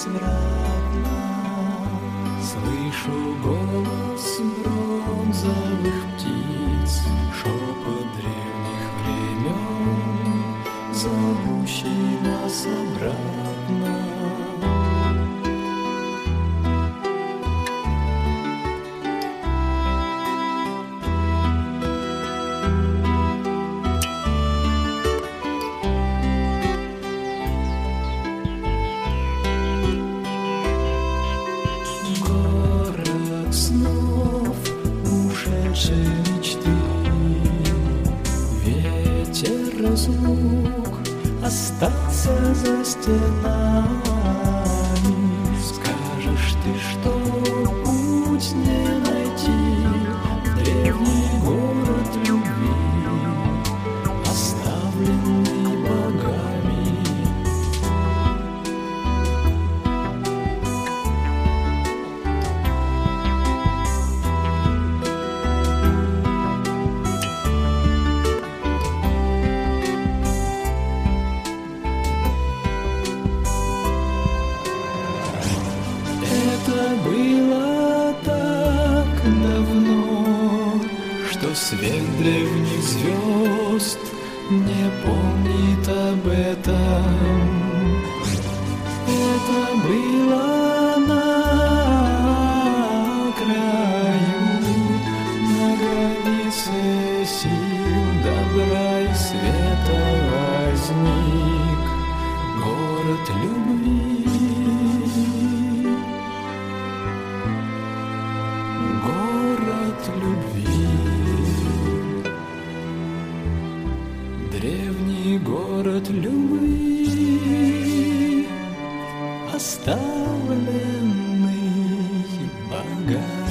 безвозвратно. Слышу голос бронзовых птиц, шепот древних времен, зовущий нас обратно. Мечты, ветер разлук остался за стенами. Скажешь ты, что путь не найти в древний город любви, оставленный богами. Это было так давно, что свет древних звезд не помнит об этом. Это было на краю, на границе сил добра и света возник город любви. Город любви, древний город любви, оставленный богами.